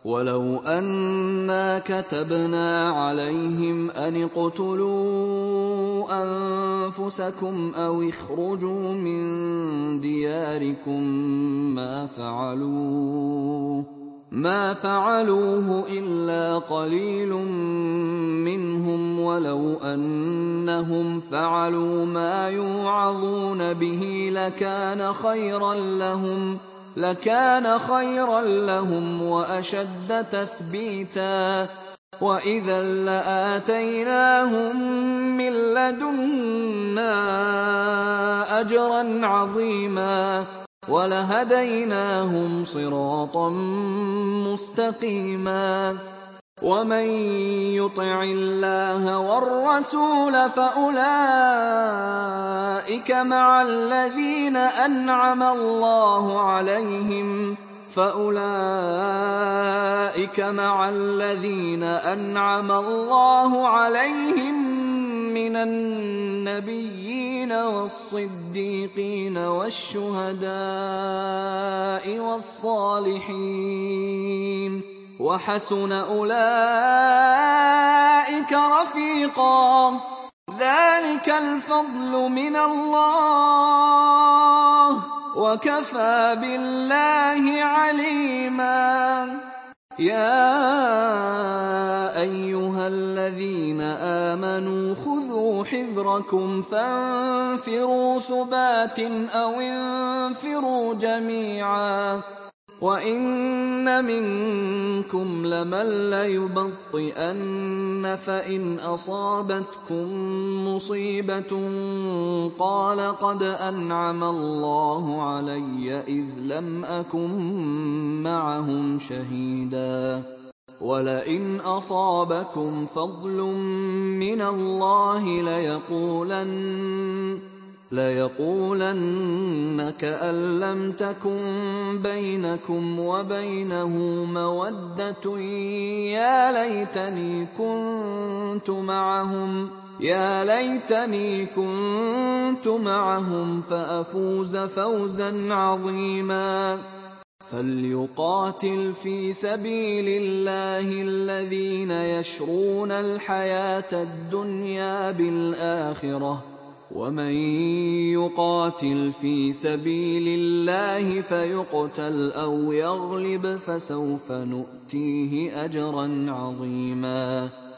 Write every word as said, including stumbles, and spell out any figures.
ولو أنا كتبنا عليهم أن اقتلوا أنفسكم أو اخرجوا من دياركم ما فعلوه ما فعلوه إلا قليل منهم، ولو أنهم فعلوا ما يوعظون به لكان خيرا لهم لكان خيرا لهم وأشد تثبيتا، وإذا لآتيناهم من لدنا أجرا عظيما ولهديناهم صراطا مستقيما. ومن يطع الله والرسول فأولئك مع الذين أنعم الله عليهم فأولئك مع الذين أنعم الله عليهم من النبيين والصديقين والشهداء والصالحين، وحسن أولئك رفيقا. ذلك الفضل من الله وكفى بالله عليما. يا أيها الذين آمنوا خذوا حذركم فانفروا ثبات أو انفروا جميعا، وإن منكم لمن ليبطئن فإن أصابتكم مصيبة قال قد أنعم الله علي إذ لم أكن معهم شهيدا، ولئن أصابكم فضل من الله ليقولن ليقولن كأن لم تكن بينكم وبينه مودة يا ليتني كنت معهم يا ليتني كنت معهم فأفوز فوزا عظيما. فليقاتل في سبيل الله الذين يشرون الحياة الدنيا بالآخرة، ومن يقاتل في سبيل الله فيقتل أو يغلب فسوف نؤتيه أجرا عظيما.